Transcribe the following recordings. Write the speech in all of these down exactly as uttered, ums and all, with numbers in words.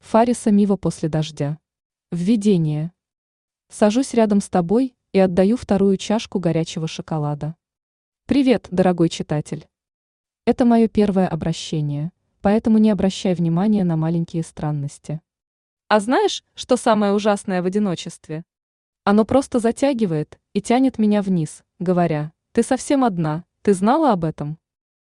Фариса Мива после дождя. Введение. Сажусь рядом с тобой и отдаю вторую чашку горячего шоколада. Привет, дорогой читатель. Это мое первое обращение, поэтому не обращай внимания на маленькие странности. А знаешь, что самое ужасное в одиночестве? Оно просто затягивает и тянет меня вниз, говоря: «Ты совсем одна, ты знала об этом?»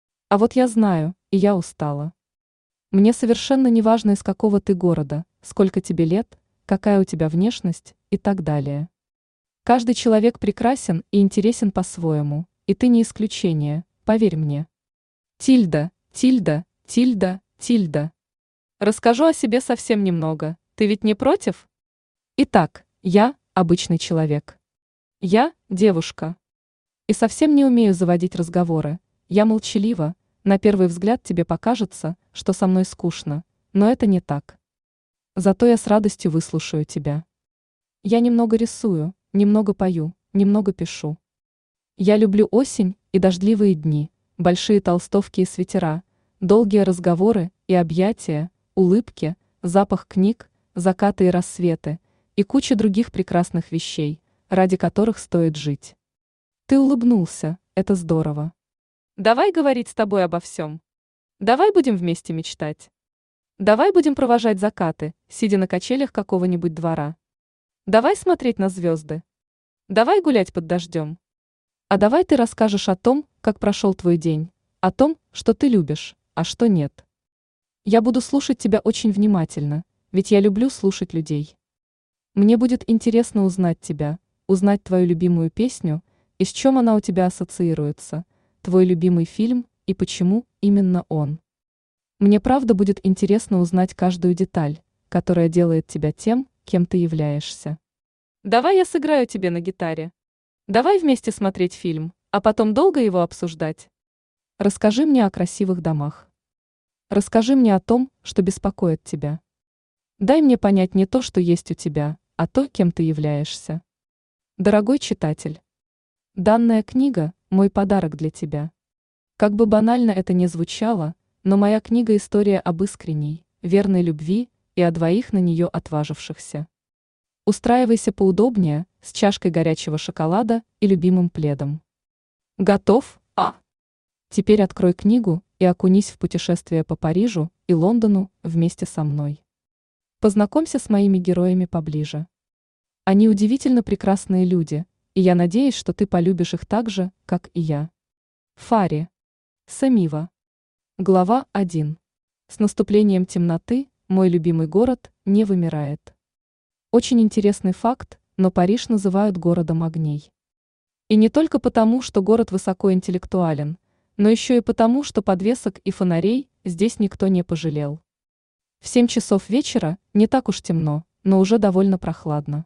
А вот я знаю, и я устала. Мне совершенно не важно, из какого ты города, сколько тебе лет, какая у тебя внешность и так далее. Каждый человек прекрасен и интересен по-своему, и ты не исключение, поверь мне. Тильда, Тильда, Тильда, Тильда. Расскажу о себе совсем немного, ты ведь не против? Итак, я обычный человек. Я девушка. И совсем не умею заводить разговоры, я молчалива, на первый взгляд тебе покажется, что со мной скучно, но это не так. Зато я с радостью выслушаю тебя. Я немного рисую, немного пою, немного пишу. Я люблю осень и дождливые дни, большие толстовки и свитера, долгие разговоры и объятия, улыбки, запах книг, закаты и рассветы и куча других прекрасных вещей, ради которых стоит жить. Ты улыбнулся, это здорово. Давай говорить с тобой обо всем. Давай будем вместе мечтать. Давай будем провожать закаты, сидя на качелях какого-нибудь двора. Давай смотреть на звезды. Давай гулять под дождем. А давай ты расскажешь о том, как прошел твой день, о том, что ты любишь, а что нет. Я буду слушать тебя очень внимательно, ведь я люблю слушать людей. Мне будет интересно узнать тебя, узнать твою любимую песню и с чем она у тебя ассоциируется, твой любимый фильм и почему именно он. Мне правда будет интересно узнать каждую деталь, которая делает тебя тем, кем ты являешься. Давай я сыграю тебе на гитаре. Давай вместе смотреть фильм, а потом долго его обсуждать. Расскажи мне о красивых домах. Расскажи мне о том, что беспокоит тебя. Дай мне понять не то, что есть у тебя, а то, кем ты являешься. Дорогой читатель, данная книга – мой подарок для тебя. Как бы банально это ни звучало, но моя книга – история об искренней, верной любви и о двоих на нее отважившихся. Устраивайся поудобнее, с чашкой горячего шоколада и любимым пледом. Готов? А! Теперь открой книгу и окунись в путешествие по Парижу и Лондону вместе со мной. Познакомься с моими героями поближе. Они удивительно прекрасные люди, и я надеюсь, что ты полюбишь их так же, как и я. Фариса Мива. Глава один. С наступлением темноты мой любимый город не вымирает. Очень интересный факт, но Париж называют городом огней. И не только потому, что город высокоинтеллектуален, но еще и потому, что подвесок и фонарей здесь никто не пожалел. В семь часов вечера не так уж темно, но уже довольно прохладно.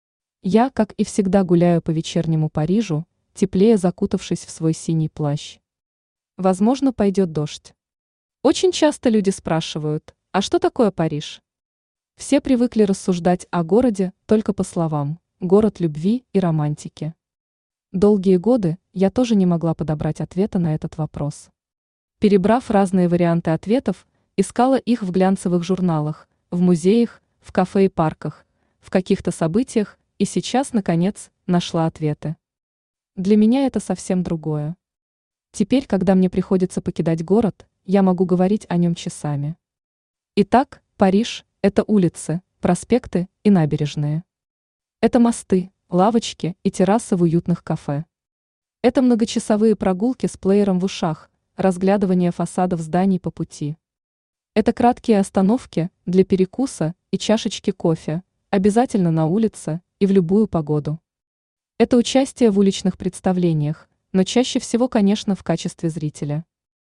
Я, как и всегда, гуляю по вечернему Парижу, теплее закутавшись в свой синий плащ. Возможно, пойдет дождь. Очень часто люди спрашивают, а что такое Париж? Все привыкли рассуждать о городе только по словам: город любви и романтики. Долгие годы я тоже не могла подобрать ответа на этот вопрос. Перебрав разные варианты ответов, искала их в глянцевых журналах, в музеях, в кафе и парках, в каких-то событиях, и сейчас, наконец, нашла ответы. Для меня это совсем другое. Теперь, когда мне приходится покидать город, я могу говорить о нем часами. Итак, Париж – это улицы, проспекты и набережные. Это мосты, лавочки и террасы в уютных кафе. Это многочасовые прогулки с плеером в ушах, разглядывание фасадов зданий по пути. Это краткие остановки для перекуса и чашечки кофе, обязательно на улице и в любую погоду. Это участие в уличных представлениях, но чаще всего, конечно, в качестве зрителя.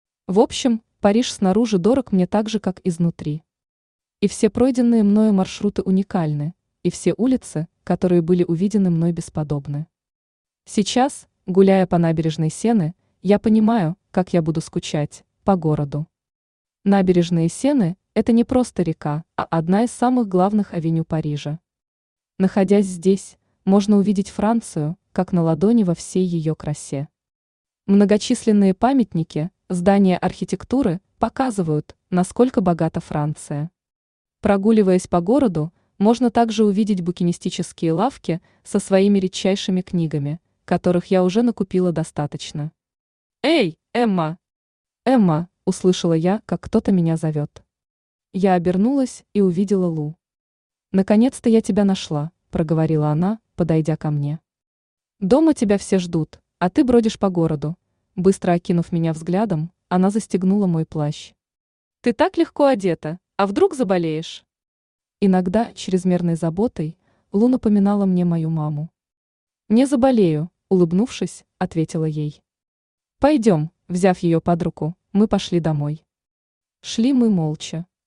В общем, Париж снаружи дорог мне так же, как изнутри. И все пройденные мною маршруты уникальны, и все улицы, которые были увидены мной, бесподобны. Сейчас, гуляя по набережной Сены, я понимаю, как я буду скучать по городу. Набережные Сены – это не просто река, а одна из самых главных авеню Парижа. Находясь здесь, можно увидеть Францию, как на ладони, во всей ее красе. Многочисленные памятники, здания архитектуры показывают, насколько богата Франция. Прогуливаясь по городу, можно также увидеть букинистические лавки со своими редчайшими книгами, которых я уже накупила достаточно. «Эй, Эмма!» «Эмма!» – услышала я, как кто-то меня зовет. Я обернулась и увидела Лу. «Наконец-то я тебя нашла», – проговорила она, подойдя ко мне. «Дома тебя все ждут, а ты бродишь по городу». Быстро окинув меня взглядом, она застегнула мой плащ. «Ты так легко одета, а вдруг заболеешь?» Иногда чрезмерной заботой Лу напоминала мне мою маму. «Не заболею», – улыбнувшись, ответила ей. «Пойдем», – взяв ее под руку, мы пошли домой. Шли мы молча.